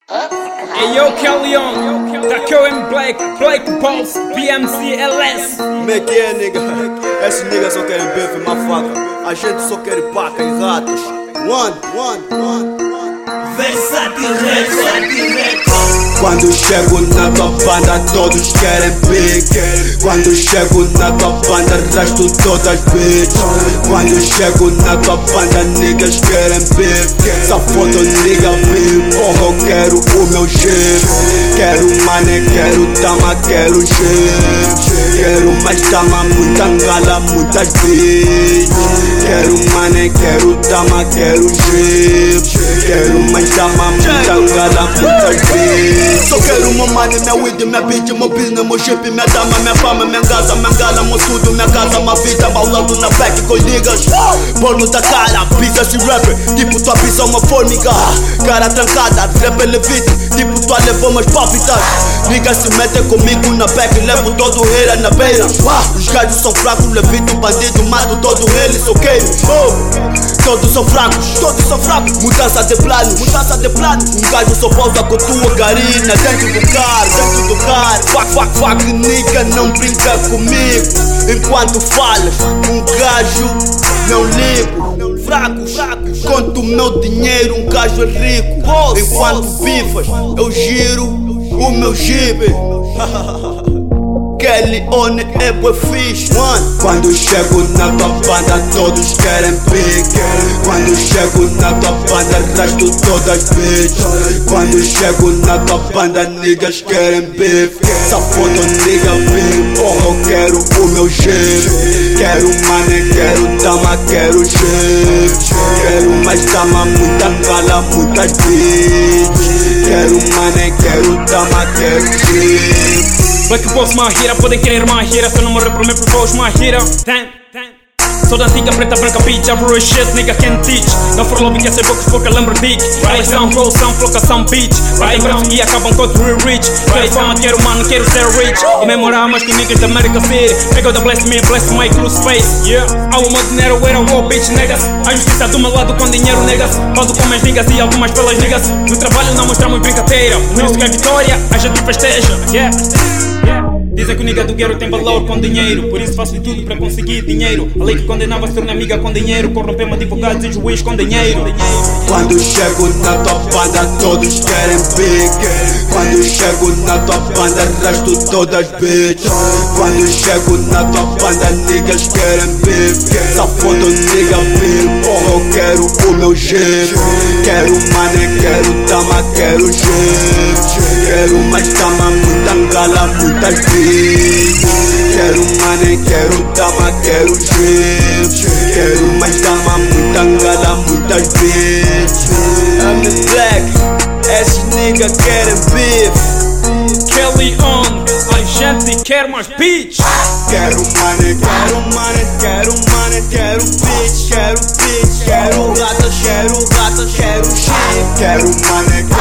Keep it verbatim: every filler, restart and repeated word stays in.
Hey yo, Kelly-On, tá aqui em Black, Black Pulse, P M C L S. Como é que é, nigga? Esses niggas só querem beef e uma faca. A gente só quer paca e ratos. One, one, one. Versátil, versátil. Quando chego na tua banda, todos querem pique. Quando chego na tua banda, arrasto todas bitch. Quando chego na tua banda, niggas querem beef. Essa foto nigga beef. Oh, eu quero o meu jeep. Quero mané, quero dama, quero jeep. Quero mais dama, muita gala, muitas bitch. Quero mané, quero dama, quero jeep. Quero mais dama, muita gala, muitas bitch. Só quero uma money, minha weed, minha bitch, meu business, meu chip, minha dama, minha fama, minha casa, minha gala, meu tudo, minha casa, minha vida, baulando na back com niggas. Borno da cara, pisa esse rapper, tipo tua pisa uma formiga. Cara trancada, rap levite, tipo tua levou umas pavitas. Niggas se metem comigo na back, levo todo ele na beira. Os gajos são fracos, levito bandido, mato todo eles, ok? Oh. Todos são fracos, todos são fracos. Mudança de plano, mudança de plano. Um gajo só pausa com tua garina dentro do carro, dentro do carro. Fuck, fuck, fuck, nigga, não brinca comigo. Enquanto falas, um gajo não ligo. Fraco, fraco, conto o meu dinheiro, um gajo é rico. Enquanto bifas, eu giro o meu jibe. Kelly-On é bué fixe, one. Quando chego na tua banda, todos querem pique. Quando chego na tua banda, arrasto todas bitch. Quando chego na tua banda, niggas querem beef. Essa foto nigga beef. Oh, eu quero o meu jeep. Quero mané, quero dama, quero jeep. Quero mais dama, muita gala, muitas bitch. Quero mané, quero dama, quero jeep. Black Pulse, my hero, podem querer uma hira. Se eu não morrer por mim, por favor, my hero. Damn, damn. Sou da antiga, preta, branca, bitch. I'm real shit, nigga can't teach. Não for love, quer ser poucos porque lembro dick. Elas são roll, são floca, são bitch. Partem braços e acabam com o real rich. Quero fama, quero mano, quero ser rich. E memorar mais que niggas da America City. Pega da bless me, bless my crew space. Yeah, ao meu dinheiro era war, bitch, niggas. A justiça do meu lado com dinheiro, niggas. Falo com minhas niggas e algumas pelas niggas. No trabalho não mostramos brincadeira. Por isso que a vitória a gente festeja. Yeah. Dizem que o nigga do guerreiro tem valor com dinheiro. Por isso faço de tudo para conseguir dinheiro. A lei que condenava se torna amiga com dinheiro. Corrompemos advogados e juiz com dinheiro. Quando chego na tua banda, todos querem pique. Quando chego na tua banda, arrasto todas bitch. Quando chego na tua banda, niggas querem beef. Essa foto nigga beef. Oh, eu quero o meu jeep. Quero mané, quero dama, quero jeep. Quero mais dama, muita gala, muitas bitch. Quero mané, quero dama, quero jeep. Quero mais dama, muita gala, muitas bitch. I'm the black, esses niggas querem beef. Kelly-On, a gente quer mais bitch. Quero mané, quero mané, quero mané, quero bitch. Quero bitch, quero gata, quero gata, quero shit. Quero mané,